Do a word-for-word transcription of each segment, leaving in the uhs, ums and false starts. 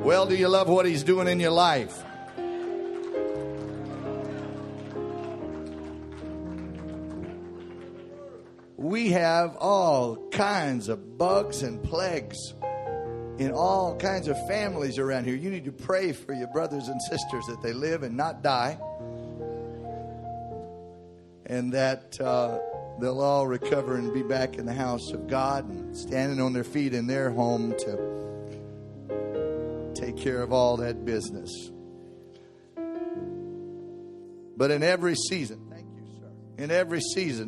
Well, do you love what He's doing in your life? We have all kinds of bugs and plagues in all kinds of families around here. You need to pray for your brothers and sisters that they live and not die, and that uh, they'll all recover and be back in the house of God and standing on their feet in their home to take care of all that business. But in every season, thank you, sir. In every season,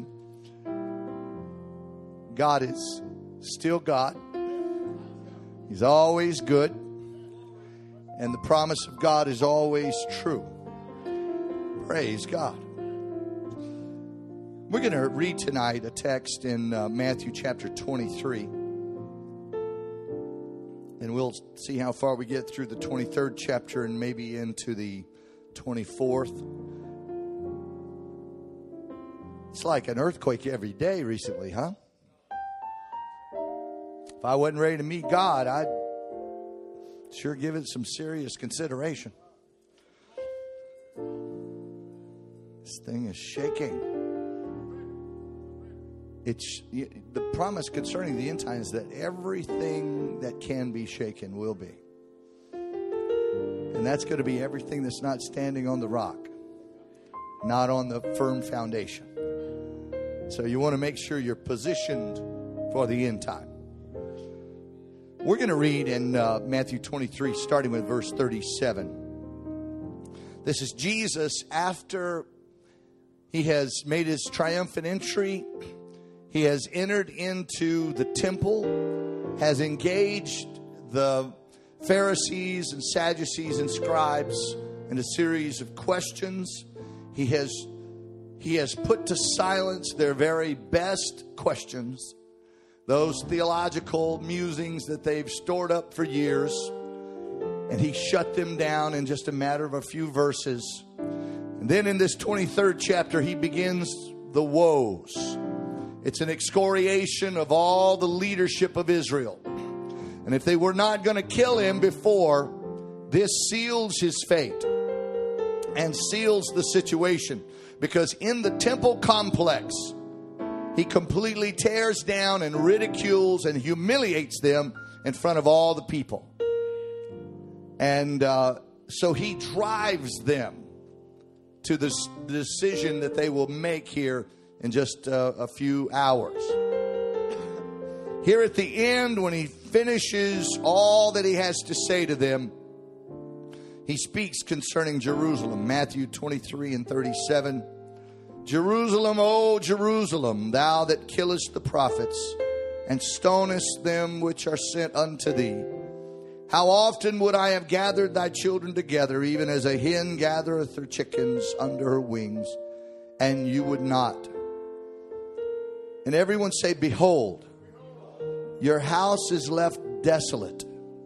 God is still God. He's always good. And the promise of God is always true. Praise God. We're going to read tonight a text in uh, Matthew chapter twenty-three. And we'll see how far we get through the twenty-third chapter and maybe into the twenty-fourth. It's like an earthquake every day recently, huh? If I wasn't ready to meet God, I'd sure give it some serious consideration. This thing is shaking. It's the promise concerning the end times that everything that can be shaken will be. And that's going to be everything that's not standing on the rock, not on the firm foundation. So you want to make sure you're positioned for the end time. We're going to read in uh, Matthew twenty-three, starting with verse thirty-seven. This is Jesus after He has made His triumphant entry. He has entered into the temple, has engaged the Pharisees and Sadducees and scribes in a series of questions. He has, he has put to silence their very best questions, those theological musings that they've stored up for years, and He shut them down in just a matter of a few verses. And then in this twenty-third chapter, He begins the woes. It's an excoriation of all the leadership of Israel. And if they were not going to kill Him before, this seals His fate and seals the situation. Because in the temple complex, He completely tears down and ridicules and humiliates them in front of all the people. And uh, so He drives them to the decision that they will make here in just uh, a few hours. Here at the end, when He finishes all that He has to say to them, He speaks concerning Jerusalem. Matthew twenty-three and thirty-seven. Jerusalem, O Jerusalem, thou that killest the prophets and stonest them which are sent unto thee. How often would I have gathered thy children together, even as a hen gathereth her chickens under her wings, and you would not. And everyone say, behold, your house is left desolate.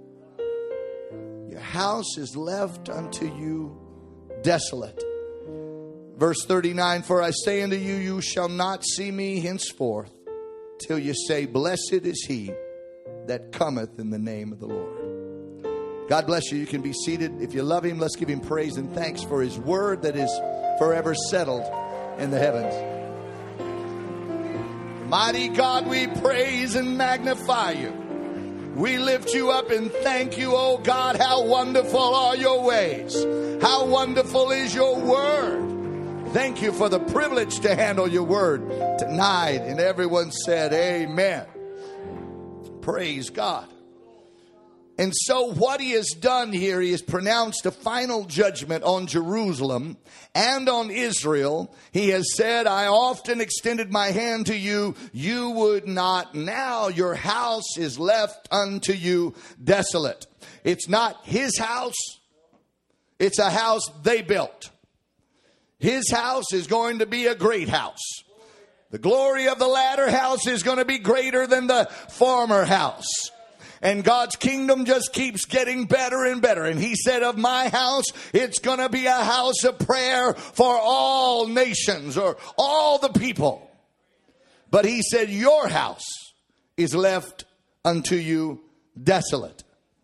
Your house is left unto you desolate. Verse thirty-nine, for I say unto you, you shall not see me henceforth, till you say, blessed is he that cometh in the name of the Lord. God bless you. You can be seated. If you love Him, let's give Him praise and thanks for His word that is forever settled in the heavens. Mighty God, we praise and magnify you. We lift you up and thank you, oh God. How wonderful are your ways. How wonderful is your word. Thank you for the privilege to handle your word tonight. And everyone said, amen. Praise God. And so what He has done here, He has pronounced a final judgment on Jerusalem and on Israel. He has said, I often extended my hand to you. You would not. Now your house is left unto you desolate. It's not His house. It's a house they built. His house is going to be a great house. The glory of the latter house is going to be greater than the former house. And God's kingdom just keeps getting better and better. And He said of my house, it's going to be a house of prayer for all nations or all the people. But He said your house is left unto you desolate.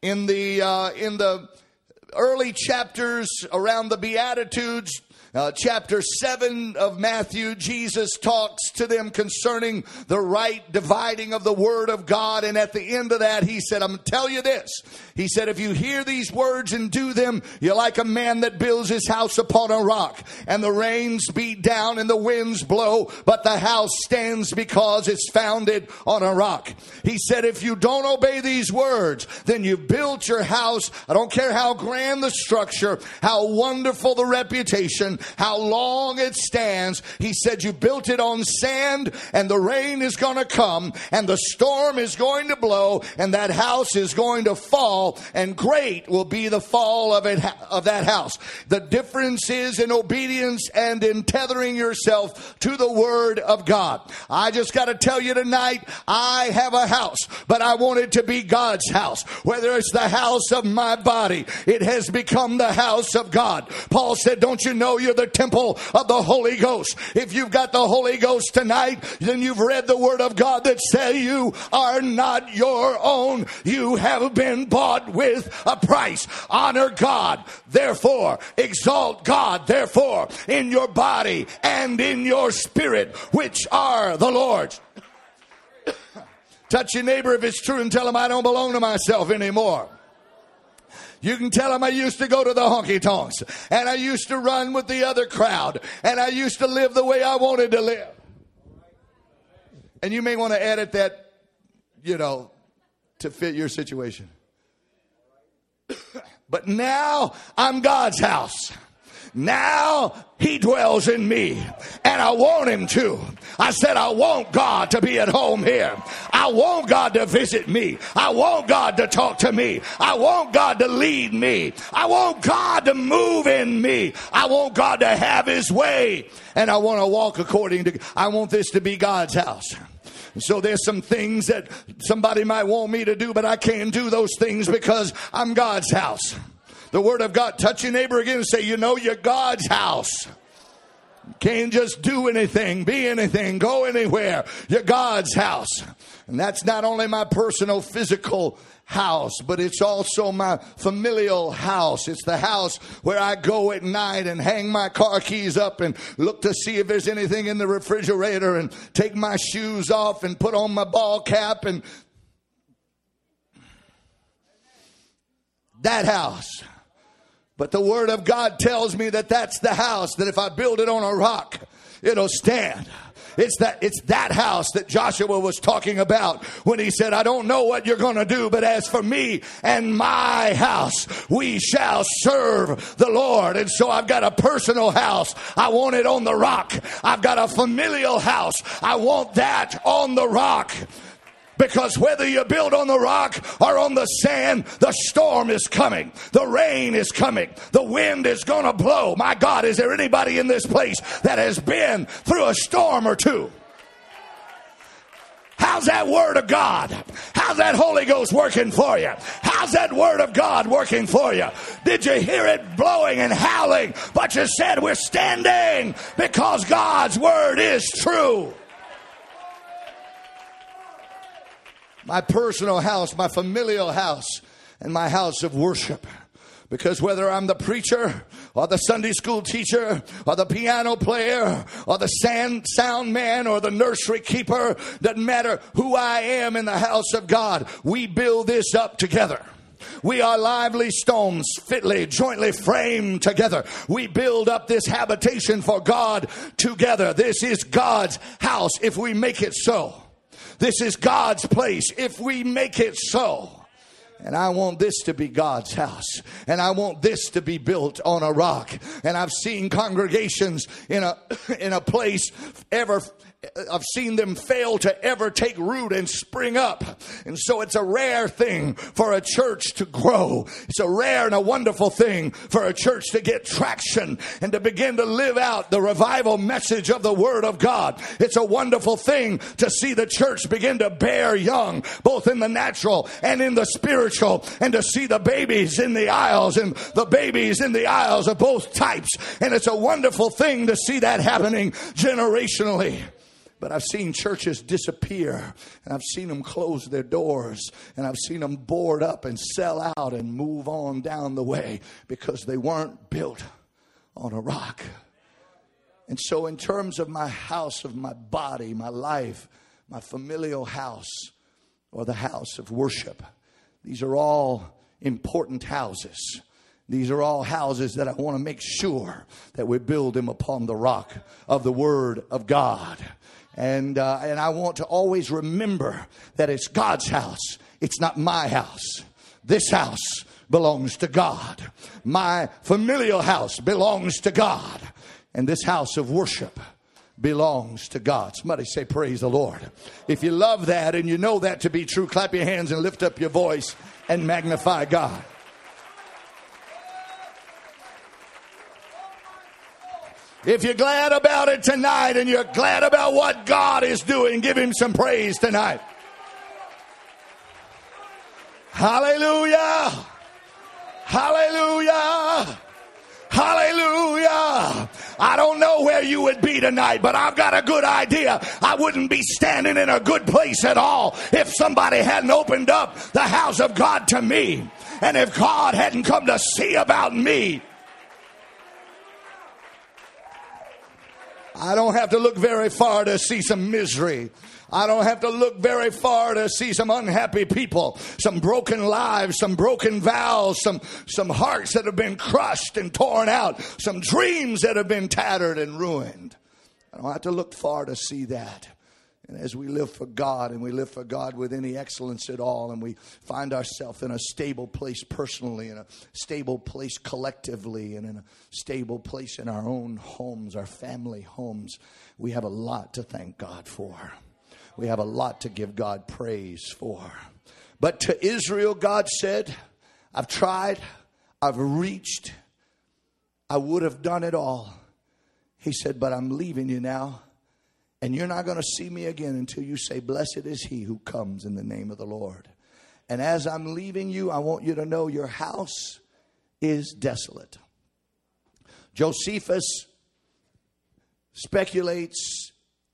in the uh, in the early chapters around the Beatitudes, Uh, chapter seven of Matthew, Jesus talks to them concerning the right dividing of the word of God. And at the end of that, he said, I'm going to tell you this. He said, if you hear these words and do them, you're like a man that builds his house upon a rock. And the rains beat down and the winds blow, but the house stands because it's founded on a rock. He said, if you don't obey these words, then you've built your house. I don't care how grand the structure, how wonderful the reputation, how long it stands. He said you built it on sand, and the rain is going to come, and the storm is going to blow, and that house is going to fall, and great will be the fall of it, of that house. The difference is in obedience and in tethering yourself to the word of God. I just got to tell you tonight, I have a house, but I want it to be God's house. Whether it's the house of my body, it has become the house of God. Paul said, don't you know you're the temple of the Holy Ghost? If you've got the Holy Ghost tonight, then you've read the word of God that says you are not your own. You have been bought with a price. Honor God, therefore. Exalt God, therefore, in your body and in your spirit, which are the Lord's. Touch your neighbor if it's true and tell him I don't belong to myself anymore. You can tell them I used to go to the honky-tonks, and I used to run with the other crowd, and I used to live the way I wanted to live. And you may want to edit that, you know, to fit your situation. But now I'm God's house. Now he dwells in me, and I want him to. I said, I want God to be at home here. I want God to visit me. I want God to talk to me. I want God to lead me. I want God to move in me. I want God to have his way, and I want to walk according to, I want this to be God's house. So there's some things that somebody might want me to do, but I can't do those things because I'm God's house. The word of God. Touch your neighbor again and say, you know, you're God's house. You can't just do anything, be anything, go anywhere. You're God's house. And that's not only my personal physical house, but it's also my familial house. It's the house where I go at night and hang my car keys up and look to see if there's anything in the refrigerator and take my shoes off and put on my ball cap. And that house. But the word of God tells me that that's the house, that if I build it on a rock, it'll stand. It's that, it's that house that Joshua was talking about when he said, I don't know what you're going to do, but as for me and my house, we shall serve the Lord. And so I've got a personal house. I want it on the rock. I've got a familial house. I want that on the rock. Because whether you build on the rock or on the sand, the storm is coming. The rain is coming. The wind is going to blow. My God, is there anybody in this place that has been through a storm or two? How's that word of God? How's that Holy Ghost working for you? How's that word of God working for you? Did you hear it blowing and howling? But you said we're standing because God's word is true. My personal house, my familial house, and my house of worship. Because whether I'm the preacher or the Sunday school teacher or the piano player or the sound, sound man or the nursery keeper, doesn't matter who I am in the house of God, we build this up together. We are lively stones, fitly, jointly framed together. We build up this habitation for God together. This is God's house if we make it so. This is God's place if we make it so. And I want this to be God's house. And I want this to be built on a rock. And I've seen congregations in a in a place ever I've seen them fail to ever take root and spring up. And so it's a rare thing for a church to grow. It's a rare and a wonderful thing for a church to get traction and to begin to live out the revival message of the Word of God. It's a wonderful thing to see the church begin to bear young, both in the natural and in the spiritual, and to see the babies in the aisles and the babies in the aisles of both types. And it's a wonderful thing to see that happening generationally. But I've seen churches disappear, and I've seen them close their doors, and I've seen them board up and sell out and move on down the way because they weren't built on a rock. And so in terms of my house, of my body, my life, my familial house, or the house of worship, these are all important houses. These are all houses that I want to make sure that we build them upon the rock of the Word of God. And uh, and I want to always remember that it's God's house. It's not my house. This house belongs to God. My familial house belongs to God. And this house of worship belongs to God. Somebody say, praise the Lord. If you love that and you know that to be true, clap your hands and lift up your voice and magnify God. If you're glad about it tonight and you're glad about what God is doing, give him some praise tonight. Hallelujah. Hallelujah. Hallelujah. I don't know where you would be tonight, but I've got a good idea. I wouldn't be standing in a good place at all if somebody hadn't opened up the house of God to me. And if God hadn't come to see about me. I don't have to look very far to see some misery. I don't have to look very far to see some unhappy people, some broken lives, some broken vows, some, some hearts that have been crushed and torn out, some dreams that have been tattered and ruined. I don't have to look far to see that. And as we live for God, and we live for God with any excellence at all, and we find ourselves in a stable place personally, in a stable place collectively, and in a stable place in our own homes, our family homes, we have a lot to thank God for. We have a lot to give God praise for. But to Israel, God said, I've tried, I've reached, I would have done it all. He said, but I'm leaving you now. And you're not going to see me again until you say, blessed is he who comes in the name of the Lord. And as I'm leaving you, I want you to know your house is desolate. Josephus speculates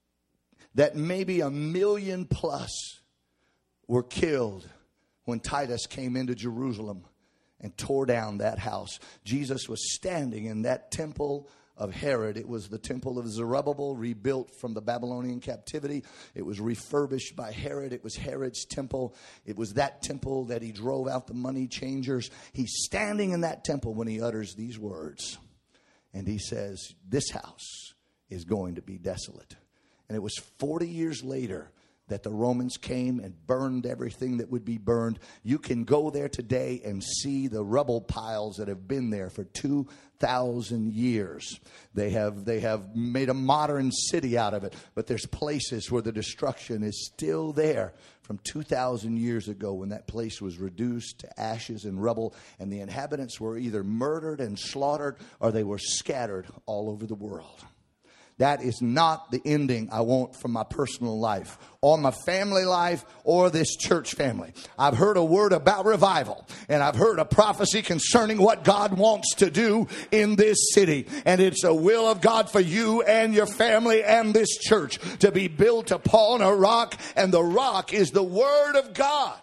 that maybe a million plus were killed when Titus came into Jerusalem and tore down that house. Jesus was standing in that temple of Herod. It was the temple of Zerubbabel, rebuilt from the Babylonian captivity. It was refurbished by Herod. It was Herod's temple. It was that temple that he drove out the money changers. He's standing in that temple when he utters these words. And he says, this house is going to be desolate. And it was forty years later that the Romans came and burned everything that would be burned. You can go there today and see the rubble piles that have been there for two thousand years. They have they have made a modern city out of it, but there's places where the destruction is still there from two thousand years ago, when that place was reduced to ashes and rubble, and the inhabitants were either murdered and slaughtered, or they were scattered all over the world. That is not the ending I want from my personal life, or my family life, or this church family. I've heard a word about revival, and I've heard a prophecy concerning what God wants to do in this city. And it's a will of God for you and your family and this church to be built upon a rock, and the rock is the Word of God.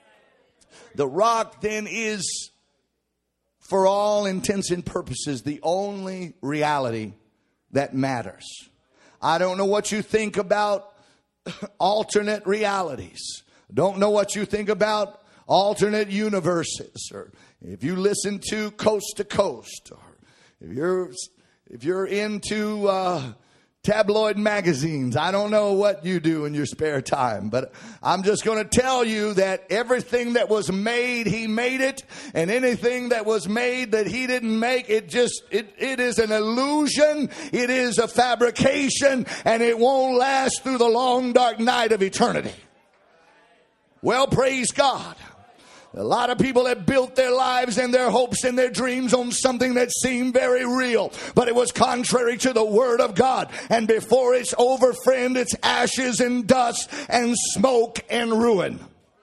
The rock then is, for all intents and purposes, the only reality that matters. I don't know what you think about alternate realities. Don't know what you think about alternate universes, or if you listen to Coast to Coast, or if you're if you're into uh, tabloid magazines. I don't know what you do in your spare time, but I'm just going to tell you that everything that was made, he made it, and anything that was made that he didn't make, it just, it, it is an illusion, it is a fabrication, and it won't last through the long dark night of eternity. Well, praise God. A lot of people have built their lives and their hopes and their dreams on something that seemed very real, but it was contrary to the Word of God. And before it's over, friend, it's ashes and dust and smoke and ruin.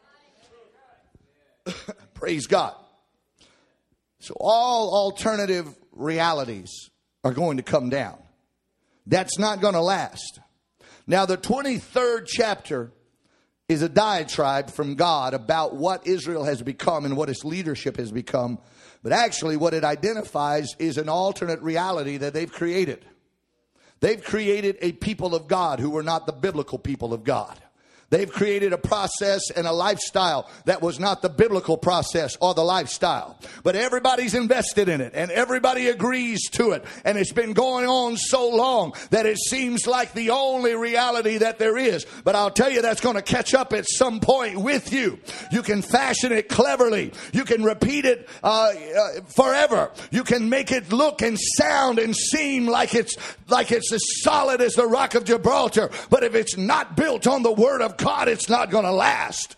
Praise God. So all alternative realities are going to come down. That's not going to last. Now, the twenty-third chapter is a diatribe from God about what Israel has become and what its leadership has become. But actually, what it identifies is an alternate reality that they've created. They've created a people of God who were not the biblical people of God. They've created a process and a lifestyle that was not the biblical process or the lifestyle. But everybody's invested in it and everybody agrees to it. And it's been going on so long that it seems like the only reality that there is. But I'll tell you, that's going to catch up at some point with you. You can fashion it cleverly. You can repeat it uh, uh, forever. You can make it look and sound and seem like it's like it's as solid as the Rock of Gibraltar. But if it's not built on the Word of God, it's not going to last.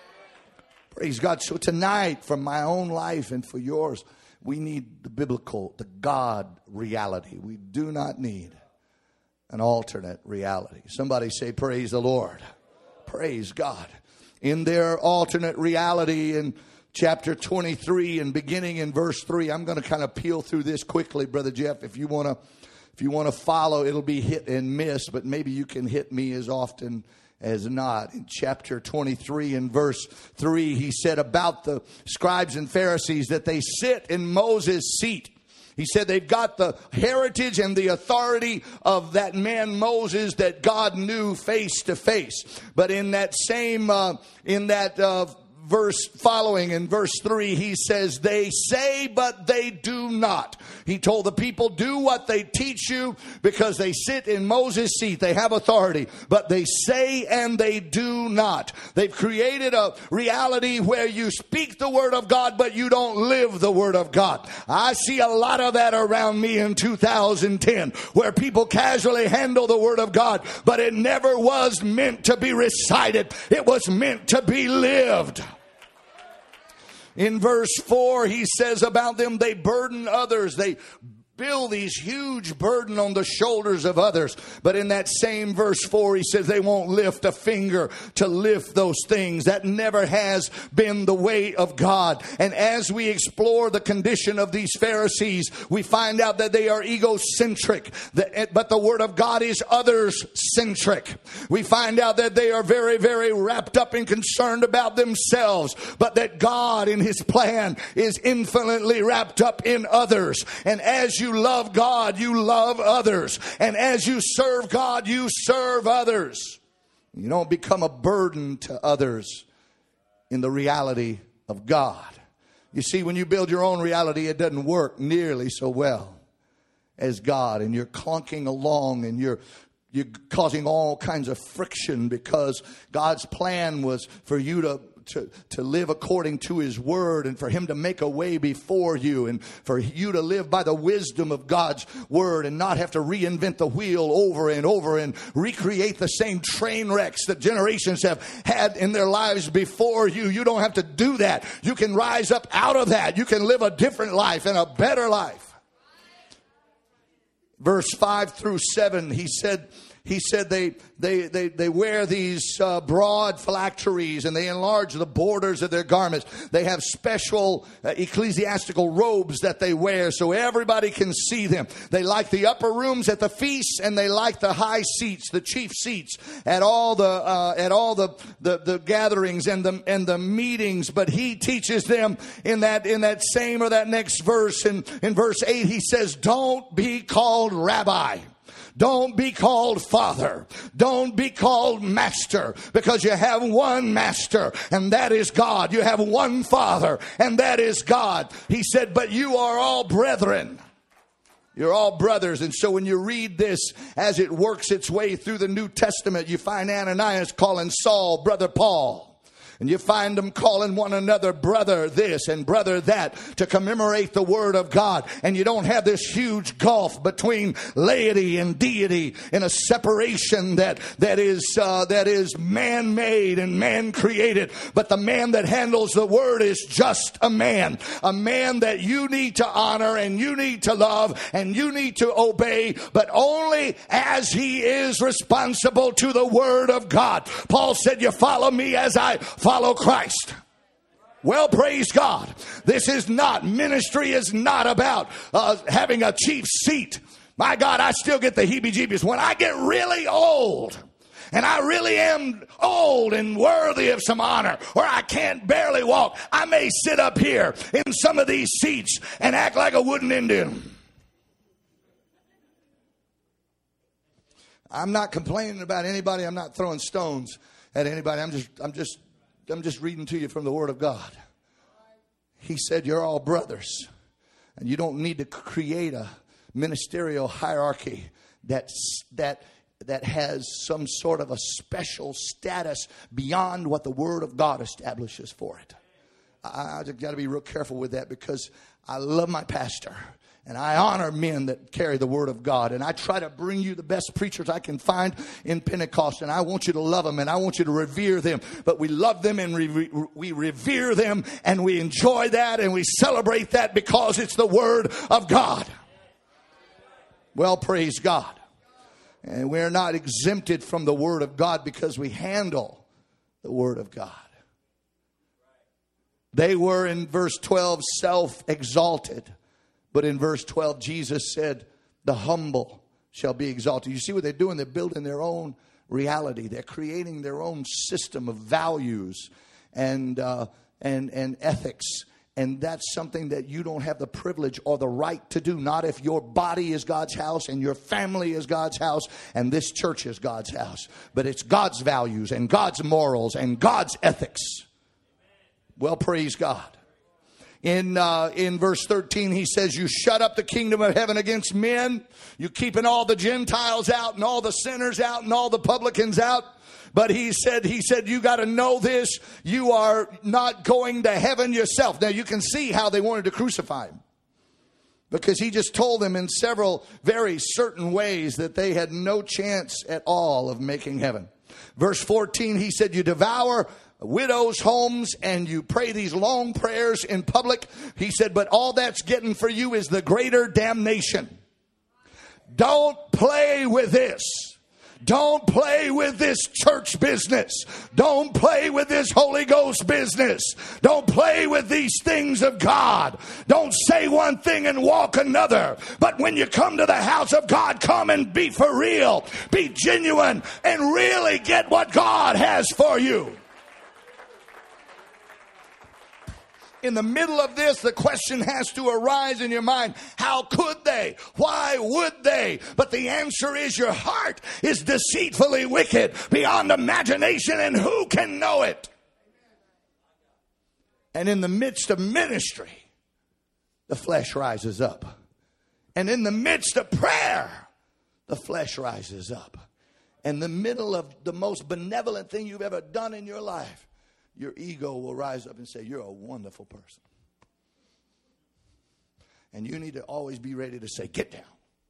Praise God. So tonight, from my own life and for yours, we need the biblical, the God reality. We do not need an alternate reality. Somebody say, praise the Lord. Praise God. In their alternate reality in chapter twenty-three and beginning in verse three, I'm going to kind of peel through this quickly, Brother Jeff. If you want to, if you want to follow, it'll be hit and miss, but maybe you can hit me as often as not. In chapter twenty-three and verse three, he said about the scribes and Pharisees that they sit in Moses' seat. He said they've got the heritage and the authority of that man Moses that God knew face to face. But in that same, uh, in that uh, verse following, in verse three, he says, they say, but they do not. He told the people, do what they teach you, because they sit in Moses' seat. They have authority, but they say and they do not. They've created a reality where you speak the word of God, but you don't live the word of God. I see a lot of that around me in two thousand ten, where people casually handle the word of God, but it never was meant to be recited. It was meant to be lived. In verse four, he says about them, they burden others. They build these huge burden on the shoulders of others. But in that same verse four, he says they won't lift a finger to lift those things. That never has been the way of God. And as we explore the condition of these Pharisees, we find out that they are egocentric. But the word of God is others-centric. We find out that they are very, very wrapped up and concerned about themselves. But that God in his plan is infinitely wrapped up in others. And as you You love God, you love others. And as you serve God, you serve others. You don't become a burden to others in the reality of God. You see, when you build your own reality, it doesn't work nearly so well as God. And you're clunking along and you're you're causing all kinds of friction, because God's plan was for you to To, to live according to his word, and for him to make a way before you, and for you to live by the wisdom of God's word and not have to reinvent the wheel over and over and recreate the same train wrecks that generations have had in their lives before you. You don't have to do that. You can rise up out of that. You can live a different life and a better life. Verse five through seven, he said, He said they they they they wear these uh, broad phylacteries, and they enlarge the borders of their garments. They have special uh, ecclesiastical robes that they wear so everybody can see them. They like the upper rooms at the feasts, and they like the high seats, the chief seats at all the uh, at all the, the the gatherings and the and the meetings. But he teaches them in that in that same or that next verse, in in verse eight, he says, "Don't be called rabbi. Don't be called father. Don't be called master, because you have one master, and that is God. You have one father, and that is God." He said, "But you are all brethren." You're all brothers. And so when you read this as it works its way through the New Testament, you find Ananias calling Saul brother Paul. And you find them calling one another brother this and brother that to commemorate the word of God. And you don't have this huge gulf between laity and deity in a separation that that is uh, that is man-made and man-created. But the man that handles the word is just a man. A man that you need to honor and you need to love and you need to obey, but only as he is responsible to the word of God. Paul said, "You follow me as I follow Christ." Well, praise God. This is not, ministry is not about uh, having a chief seat. My God, I still get the heebie-jeebies. When I get really old, and I really am old and worthy of some honor, or I can't barely walk, I may sit up here in some of these seats and act like a wooden Indian. I'm not complaining about anybody. I'm not throwing stones at anybody. I'm just, I'm just, I'm just reading to you from the Word of God. He said, you're all brothers, and you don't need to create a ministerial hierarchy that's, that that has some sort of a special status beyond what the Word of God establishes for it. I, I've got to be real careful with that, because I love my pastor and I honor men that carry the Word of God, and I try to bring you the best preachers I can find in Pentecost, and I want you to love them and I want you to revere them. But we love them and re- we revere them and we enjoy that and we celebrate that because it's the Word of God. Well, praise God. And we're not exempted from the Word of God because we handle the Word of God. They were, in verse twelve, self-exalted. But in verse twelve, Jesus said, the humble shall be exalted. You see what they're doing? They're building their own reality. They're creating their own system of values and, uh, and, and ethics. And that's something that you don't have the privilege or the right to do. Not if your body is God's house and your family is God's house and this church is God's house. But it's God's values and God's morals and God's ethics. Well, praise God. In uh, in verse thirteen, he says, you shut up the kingdom of heaven against men. You keeping all the Gentiles out and all the sinners out and all the publicans out. But he said, he said, you got to know this. You are not going to heaven yourself. Now you can see how they wanted to crucify him, because he just told them in several very certain ways that they had no chance at all of making heaven. Verse fourteen, he said, you devour widows' homes and you pray these long prayers in public. He said, but all that's getting for you is the greater damnation. Don't play with this. Don't play with this church business. Don't play with this Holy Ghost business. Don't play with these things of God. Don't say one thing and walk another. But when you come to the house of God, come and be for real. Be genuine and really get what God has for you. In the middle of this, the question has to arise in your mind. How could they? Why would they? But the answer is, your heart is deceitfully wicked beyond imagination, and who can know it? And in the midst of ministry, the flesh rises up. And in the midst of prayer, the flesh rises up. In the middle of the most benevolent thing you've ever done in your life, your ego will rise up and say, you're a wonderful person. And you need to always be ready to say, get down.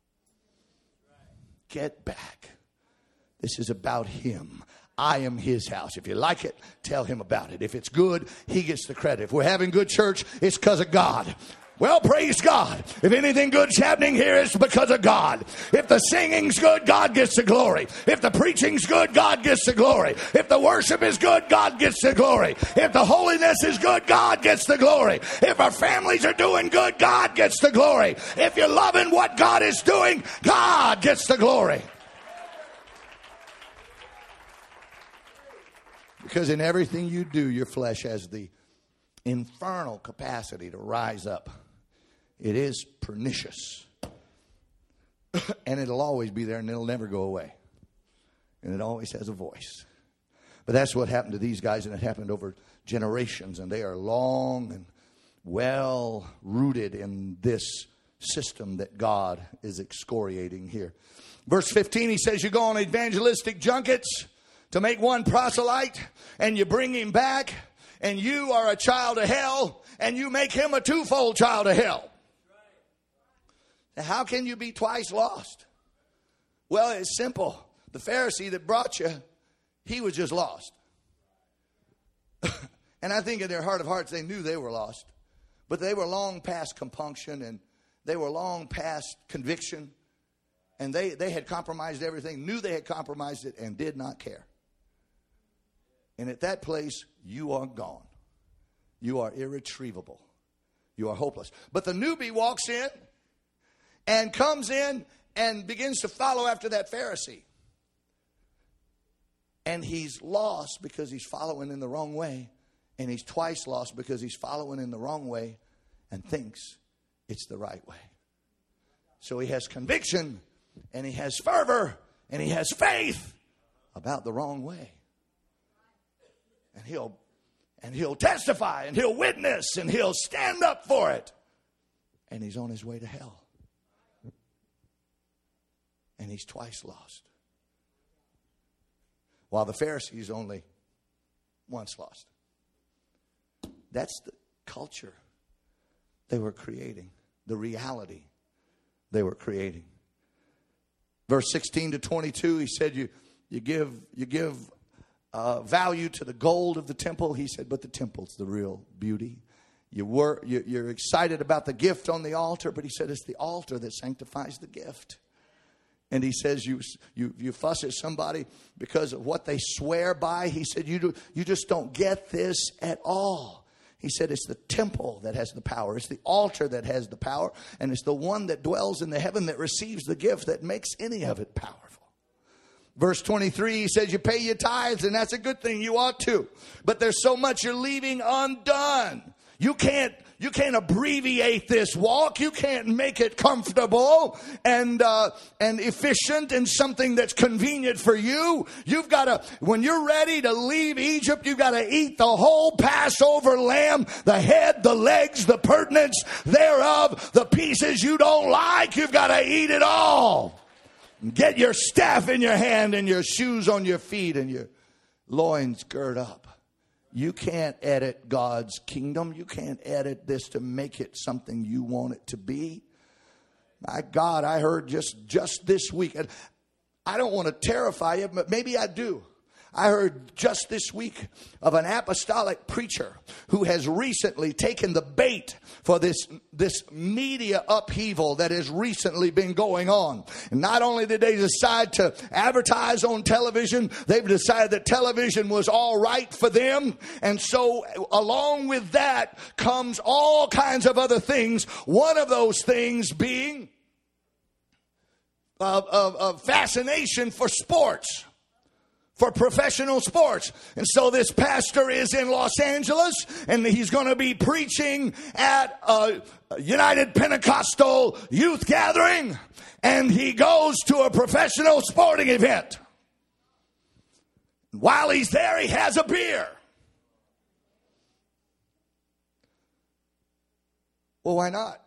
Get back. This is about him. I am his house. If you like it, tell him about it. If it's good, he gets the credit. If we're having good church, it's because of God. Well, praise God. If anything good's happening here, it's because of God. If the singing's good, God gets the glory. If the preaching's good, God gets the glory. If the worship is good, God gets the glory. If the holiness is good, God gets the glory. If our families are doing good, God gets the glory. If you're loving what God is doing, God gets the glory. Because in everything you do, your flesh has the infernal capacity to rise up. It is pernicious. And it'll always be there, and it'll never go away. And it always has a voice. But that's what happened to these guys, and it happened over generations. And they are long and well rooted in this system that God is excoriating here. Verse fifteen, he says, you go on evangelistic junkets to make one proselyte, and you bring him back, and you are a child of hell, and you make him a twofold child of hell. Now, how can you be twice lost? Well, it's simple. The Pharisee that brought you, he was just lost. And I think in their heart of hearts, they knew they were lost. But they were long past compunction, and they were long past conviction. And they, they had compromised everything, knew they had compromised it, and did not care. And at that place, you are gone. You are irretrievable. You are hopeless. But the newbie walks in and comes in and begins to follow after that Pharisee. And he's lost because he's following in the wrong way. And he's twice lost because he's following in the wrong way and thinks it's the right way. So he has conviction, and he has fervor, and he has faith about the wrong way. And he'll and he'll testify, and he'll witness, and he'll stand up for it. And he's on his way to hell. And he's twice lost. While the Pharisees only once lost. That's the culture they were creating. The reality they were creating. Verse sixteen to twenty-two, he said, you, you give, you give uh, value to the gold of the temple. He said, but the temple's the real beauty. You were, you, you're excited about the gift on the altar, but he said it's the altar that sanctifies the gift. And he says you, you you fuss at somebody because of what they swear by. He said you do, you just don't get this at all. He said it's the temple that has the power. It's the altar that has the power. And it's the one that dwells in the heaven that receives the gift that makes any of it powerful. Verse twenty-three, he says you pay your tithes, and that's a good thing. You ought to. But there's so much you're leaving undone. You can't you can't abbreviate this walk. You can't make it comfortable and uh, and efficient and something that's convenient for you. You've got to, when you're ready to leave Egypt, you've got to eat the whole Passover lamb, the head, the legs, the purtenance thereof, the pieces you don't like. You've got to eat it all. Get your staff in your hand and your shoes on your feet and your loins girt up. You can't edit God's kingdom. You can't edit this to make it something you want it to be. My God, I heard just, just this week. And I don't want to terrify you, but maybe I do. I heard just this week of an apostolic preacher who has recently taken the bait for this, this media upheaval that has recently been going on. And not only did they decide to advertise on television, they've decided that television was all right for them. And so along with that comes all kinds of other things. One of those things being a, a, a fascination for sports. For professional sports. And so this pastor is in Los Angeles, and he's going to be preaching at a United Pentecostal youth gathering, and he goes to a professional sporting event. While he's there, he has a beer. Well, why not?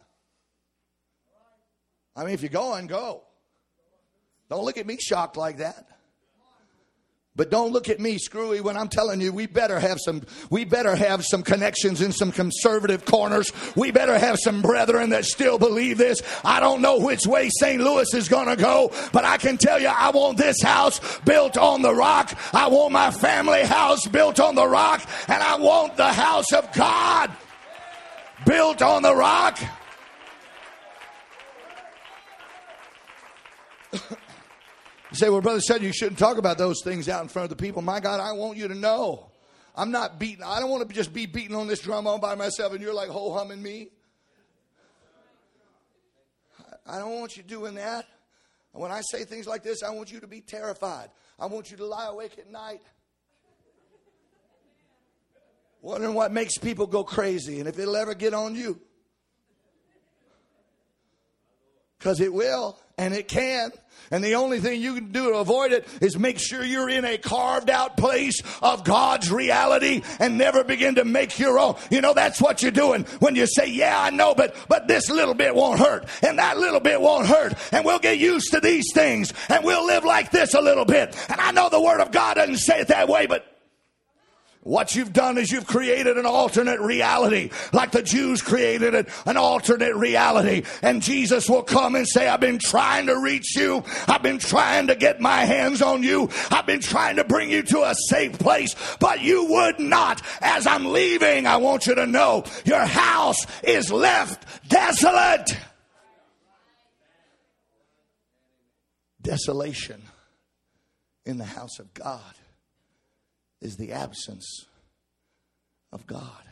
I mean, if you're going, go. Don't look at me shocked like that. But don't look at me screwy when I'm telling you we better have some we better have some connections in some conservative corners. We better have some brethren that still believe this. I don't know which way Saint Louis is going to go, but I can tell you I want this house built on the rock. I want my family house built on the rock, and I want the house of God built on the rock. You say, well, Brother said you shouldn't talk about those things out in front of the people. My God, I want you to know. I'm not beating. I don't want to just be beating on this drum all by myself and you're like ho-humming me. I don't want you doing that. When I say things like this, I want you to be terrified. I want you to lie awake at night wondering what makes people go crazy and if it'll ever get on you. Because it will, and it can. And the only thing you can do to avoid it is make sure you're in a carved out place of God's reality and never begin to make your own. You know, that's what you're doing when you say, yeah, I know, but, but this little bit won't hurt. And that little bit won't hurt. And we'll get used to these things. And we'll live like this a little bit. And I know the Word of God doesn't say it that way, but what you've done is you've created an alternate reality, like the Jews created an, an alternate reality. And Jesus will come and say, I've been trying to reach you. I've been trying to get my hands on you. I've been trying to bring you to a safe place, but you would not. As I'm leaving, I want you to know your house is left desolate. Desolation in the house of God is the absence of God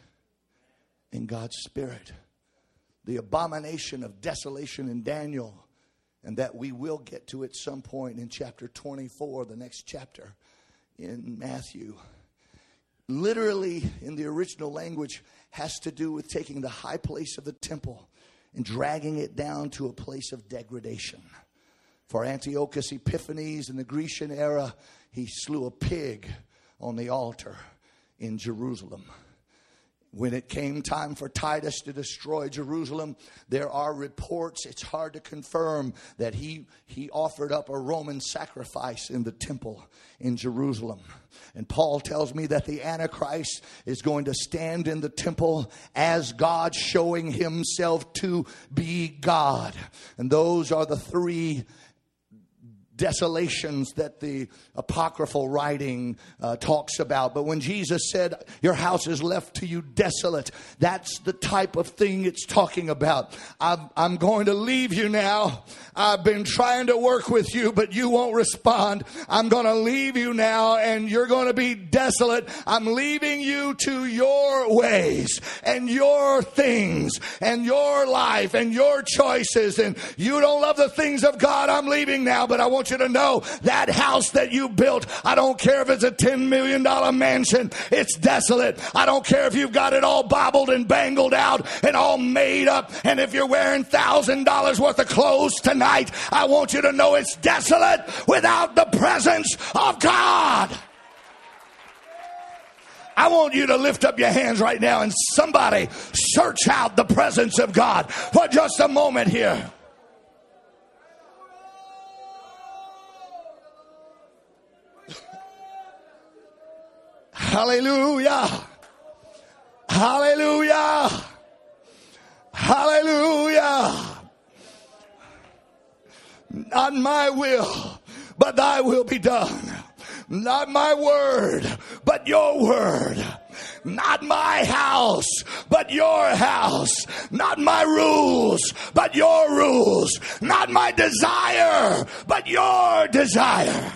in God's Spirit. The abomination of desolation in Daniel and that we will get to at some point in chapter twenty-four, the next chapter in Matthew. Literally, in the original language, has to do with taking the high place of the temple and dragging it down to a place of degradation. For Antiochus Epiphanes in the Grecian era, he slew a pig on the altar in Jerusalem. When it came time for Titus to destroy Jerusalem, there are reports, it's hard to confirm, that he, he offered up a Roman sacrifice in the temple in Jerusalem. And Paul tells me that the Antichrist is going to stand in the temple as God, showing himself to be God. And those are the three desolations that the apocryphal writing uh, talks about. But when Jesus said, your house is left to you desolate, that's the type of thing it's talking about. I'm, I'm going to leave you now. I've been trying to work with you, but you won't respond. I'm going to leave you now, and you're going to be desolate. I'm leaving you to your ways and your things and your life and your choices. And you don't love the things of God. I'm leaving now, but I want you to know that house that you built, I don't care if it's a ten million dollars mansion, it's desolate. I don't care if you've got it all bobbled and bangled out and all made up, and if you're wearing one thousand dollars worth of clothes tonight, I want you to know it's desolate without the presence of God. I want you to lift up your hands right now and somebody search out the presence of God for just a moment here. Hallelujah. Hallelujah. Hallelujah. Not my will, but thy will be done. Not my word, but your word. Not my house, but your house. Not my rules, but your rules. Not my desire, but your desire.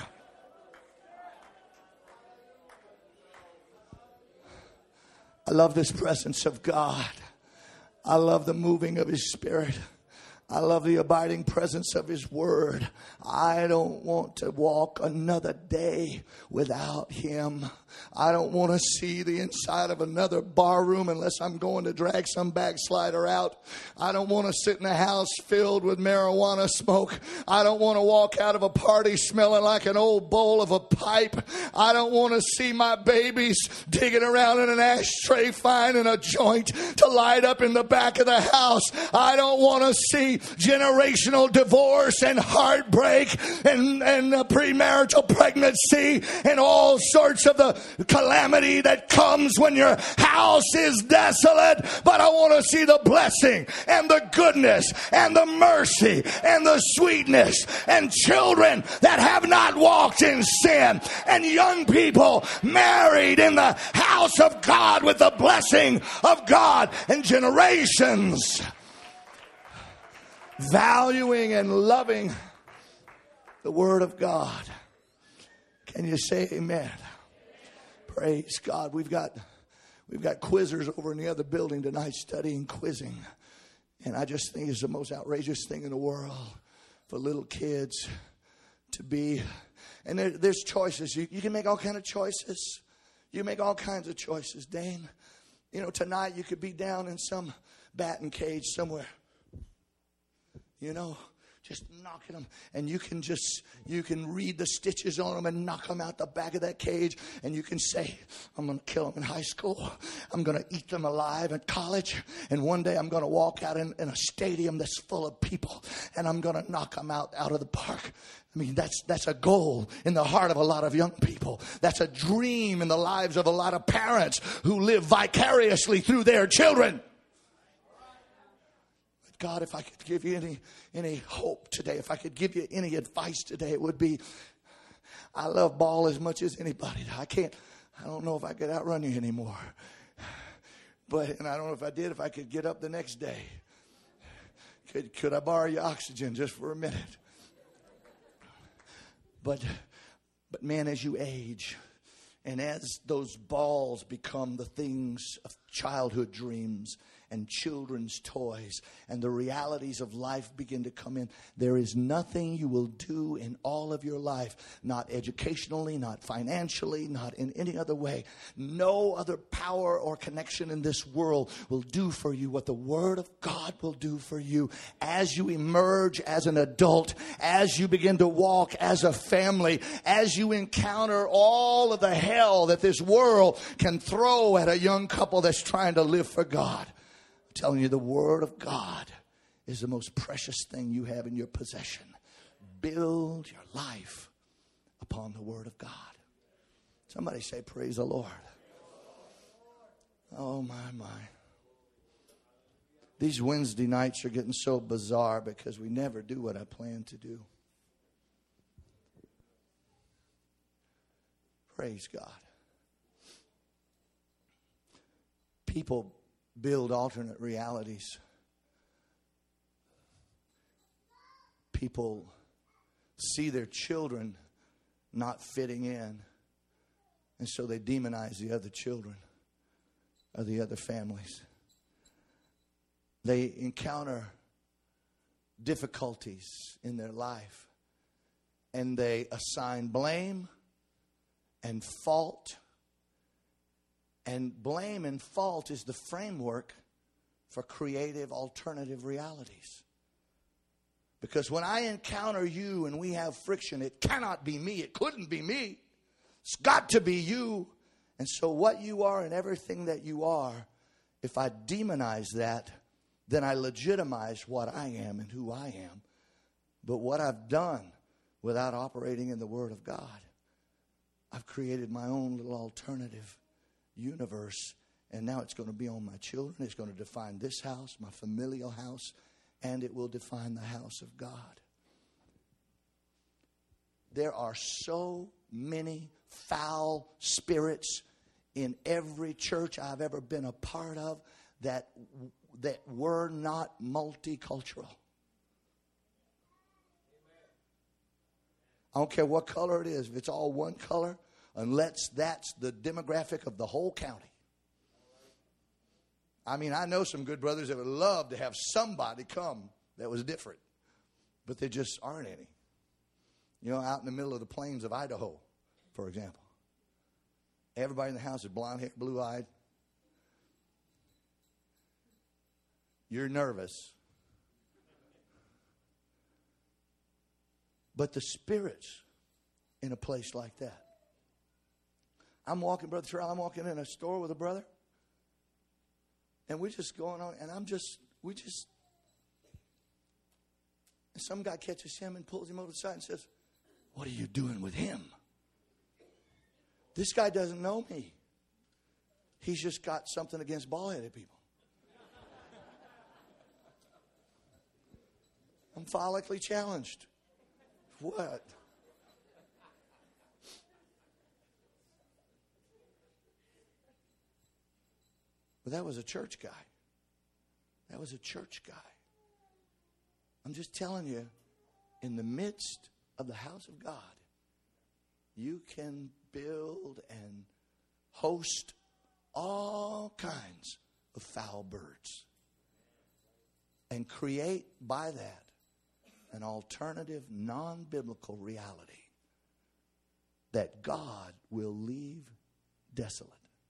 I love this presence of God. I love the moving of His Spirit. I love the abiding presence of His Word. I don't want to walk another day without Him. I don't want to see the inside of another bar room unless I'm going to drag some backslider out. I don't want to sit in a house filled with marijuana smoke. I don't want to walk out of a party smelling like an old bowl of a pipe. I don't want to see my babies digging around in an ashtray finding a joint to light up in the back of the house. I don't want to see generational divorce and heartbreak and, and uh, premarital pregnancy and all sorts of the calamity that comes when your house is desolate. But I want to see the blessing and the goodness and the mercy and the sweetness and children that have not walked in sin and young people married in the house of God with the blessing of God and generations valuing and loving the Word of God. Can you say amen? Praise God. We've got we've got quizzers over in the other building tonight studying quizzing. And I just think it's the most outrageous thing in the world for little kids to be. And there, there's choices. You, you can make all kinds of choices. You make all kinds of choices, Dane. You know, tonight you could be down in some batting cage somewhere. You know, just knocking them. And you can just, you can read the stitches on them and knock them out the back of that cage. And you can say, I'm going to kill them in high school. I'm going to eat them alive at college. And one day I'm going to walk out in, in a stadium that's full of people. And I'm going to knock them out, out of the park. I mean, that's that's a goal in the heart of a lot of young people. That's a dream in the lives of a lot of parents who live vicariously through their children. God, if I could give you any any hope today, if I could give you any advice today, it would be, I love ball as much as anybody. I can't, I don't know if I could outrun you anymore. But, and I don't know if I did, if I could get up the next day. Could, could I borrow your oxygen just for a minute? But, but man, as you age, and as those balls become the things of childhood dreams, and children's toys, and the realities of life begin to come in. There is nothing you will do in all of your life, not educationally, not financially, not in any other way. No other power or connection in this world will do for you what the Word of God will do for you as you emerge as an adult, as you begin to walk as a family, as you encounter all of the hell that this world can throw at a young couple that's trying to live for God. I'm telling you, the Word of God is the most precious thing you have in your possession. Build your life upon the Word of God. Somebody say, praise the Lord. Oh, my, my. These Wednesday nights are getting so bizarre because we never do what I plan to do. Praise God. People build alternate realities. People see their children not fitting in, and so they demonize the other children or the other families. They encounter difficulties in their life, and they assign blame and fault. And blame and fault is the framework for creative alternative realities. Because when I encounter you and we have friction, it cannot be me. It couldn't be me. It's got to be you. And so what you are and everything that you are, if I demonize that, then I legitimize what I am and who I am. But what I've done without operating in the Word of God, I've created my own little alternative universe, and now it's going to be on my children. It's going to define this house, my familial house, and it will define the house of God. There are so many foul spirits in every church I've ever been a part of that that were not multicultural. I don't care what color it is. If it's all one color, unless that's the demographic of the whole county. I mean, I know some good brothers that would love to have somebody come that was different, but there just aren't any. You know, out in the middle of the plains of Idaho, for example. Everybody in the house is blonde hair, blue-eyed. You're nervous. But the spirits in a place like that. I'm walking, Brother Terrell, I'm walking in a store with a brother. And we're just going on, and I'm just, we just, and some guy catches him and pulls him over the side and says, what are you doing with him? This guy doesn't know me. He's just got something against bald-headed people. I'm follically challenged. What? But that was a church guy. That was a church guy. I'm just telling you, in the midst of the house of God, you can build and host all kinds of foul birds and create by that an alternative, non-biblical reality that God will leave desolate.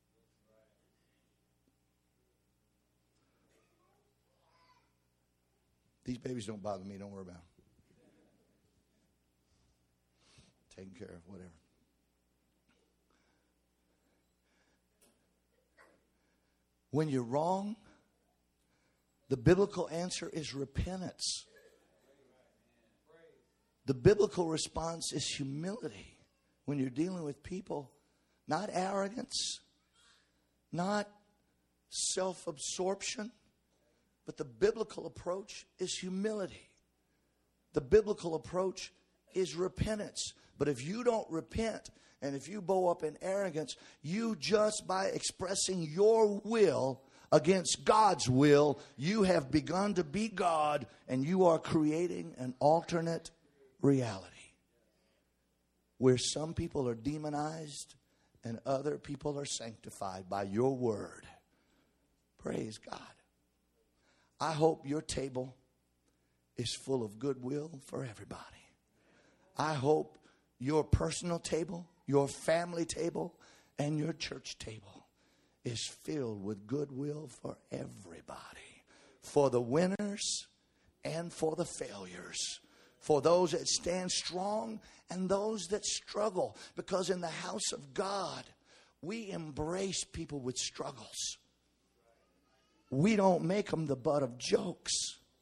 These babies don't bother me. Don't worry about them. Taken care of, whatever. When you're wrong, the biblical answer is repentance. The biblical response is humility when you're dealing with people, not arrogance, not self-absorption. But the biblical approach is humility. The biblical approach is repentance. But if you don't repent and if you bow up in arrogance, you just by expressing your will against God's will, you have begun to be God and you are creating an alternate reality where some people are demonized and other people are sanctified by your word. Praise God. I hope your table is full of goodwill for everybody. I hope your personal table, your family table, and your church table is filled with goodwill for everybody. For the winners and for the failures. For those that stand strong and those that struggle. Because in the house of God, we embrace people with struggles. We don't make them the butt of jokes.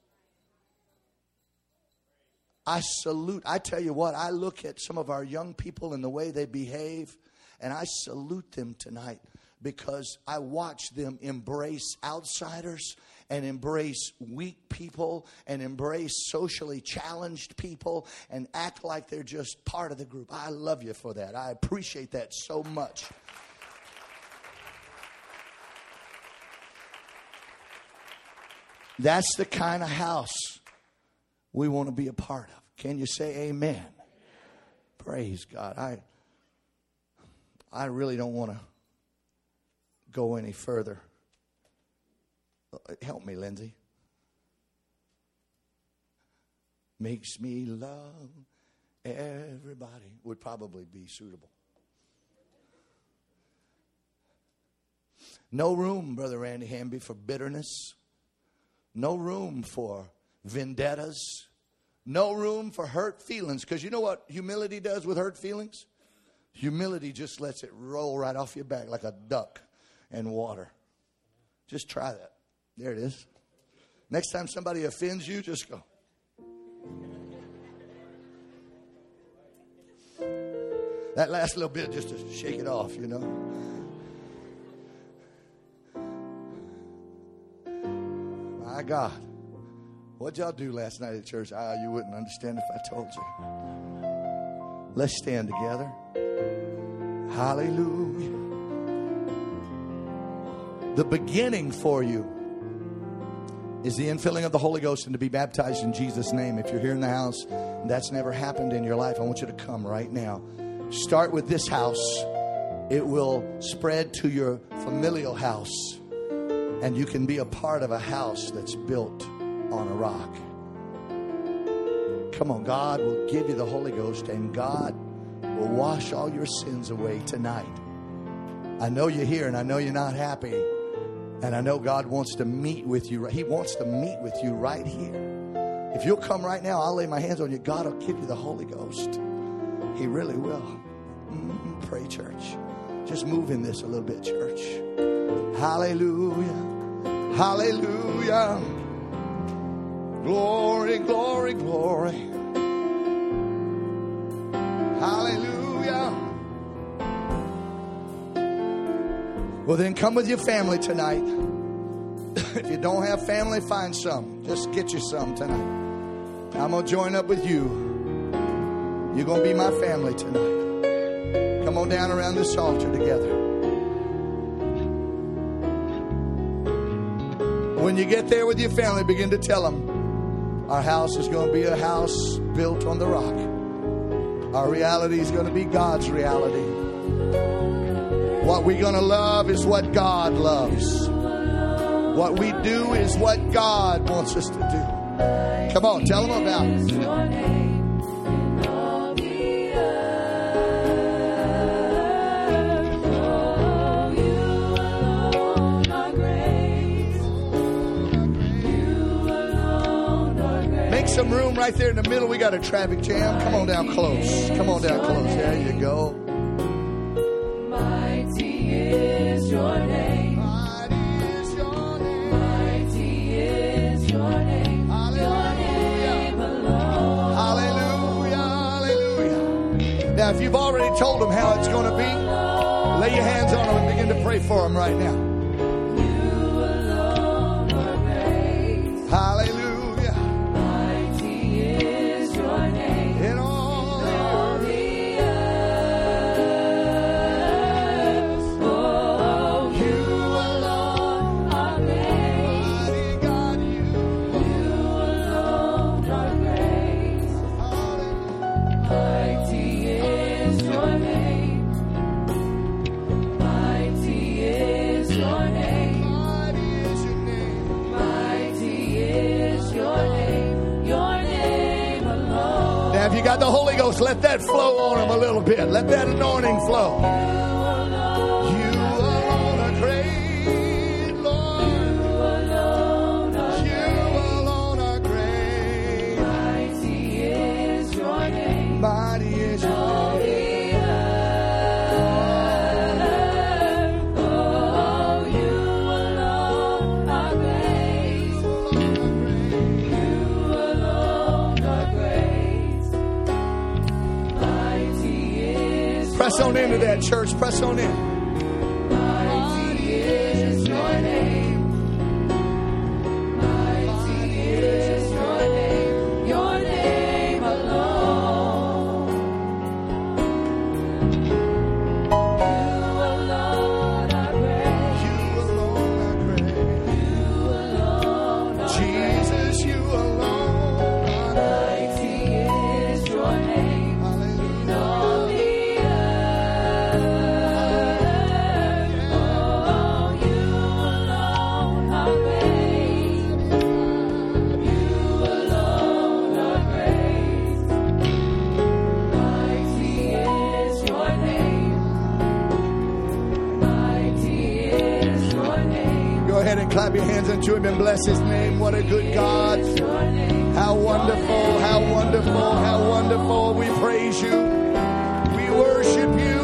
I salute, I tell you what, I look at some of our young people and the way they behave, and I salute them tonight because I watch them embrace outsiders and embrace weak people and embrace socially challenged people and act like they're just part of the group. I love you for that. I appreciate that so much. That's the kind of house we want to be a part of. Can you say amen? Amen. Praise God. I I really don't want to go any further. Help me, Lindsay. Makes me love everybody would probably be suitable. No room, Brother Randy Hamby, for bitterness. No room for vendettas. No room for hurt feelings. Because you know what humility does with hurt feelings? Humility just lets it roll right off your back like a duck in water. Just try that. There it is. Next time somebody offends you, just go. That last little bit just to shake it off, you know. My God. What'd y'all do last night at church? Ah, you wouldn't understand if I told you. Let's stand together. Hallelujah. The beginning for you is the infilling of the Holy Ghost and to be baptized in Jesus' name. If you're here in the house and that's never happened in your life, I want you to come right now. Start with this house. It will spread to your familial house. And you can be a part of a house that's built on a rock. Come on, God will give you the Holy Ghost and God will wash all your sins away tonight. I know you're here and I know you're not happy. And I know God wants to meet with you. He wants to meet with you right here. If you'll come right now, I'll lay my hands on you. God will give you the Holy Ghost. He really will. Mm, pray, church. Just move in this a little bit, church. Hallelujah. Hallelujah. Glory, glory, glory. Hallelujah. Well, then come with your family tonight. If you don't have family, find some. Just get you some tonight. I'm going to join up with you. You're going to be my family tonight. Come on down around this altar together. When you get there with your family, begin to tell them, our house is going to be a house built on the rock. Our reality is going to be God's reality. What we're going to love is what God loves. What we do is what God wants us to do. Come on, tell them about it. Some room right there in the middle. We got a traffic jam. Come on down close. Come on down close. There you go. Mighty is your name. Mighty is your name. Mighty is your name. Hallelujah. Hallelujah. Hallelujah. Now, if you've already told them how it's going to be, lay your hands on them and begin to pray for them right now. Hallelujah. Is your got the Holy Ghost, let that flow on them a little bit. Let that anointing flow. You alone are great, Lord. You alone are great. Mighty is your name. Mighty is your name. Press on into that, church. Press on in. Mighty is your name. Mighty is your name. Your name alone. You alone are great. You alone are great. You alone are Jesus, you alone are great. Mighty is your name. Hallelujah. All the clap your hands unto him and bless his name. What a good God. How wonderful, how wonderful, how wonderful. We praise you. We worship you.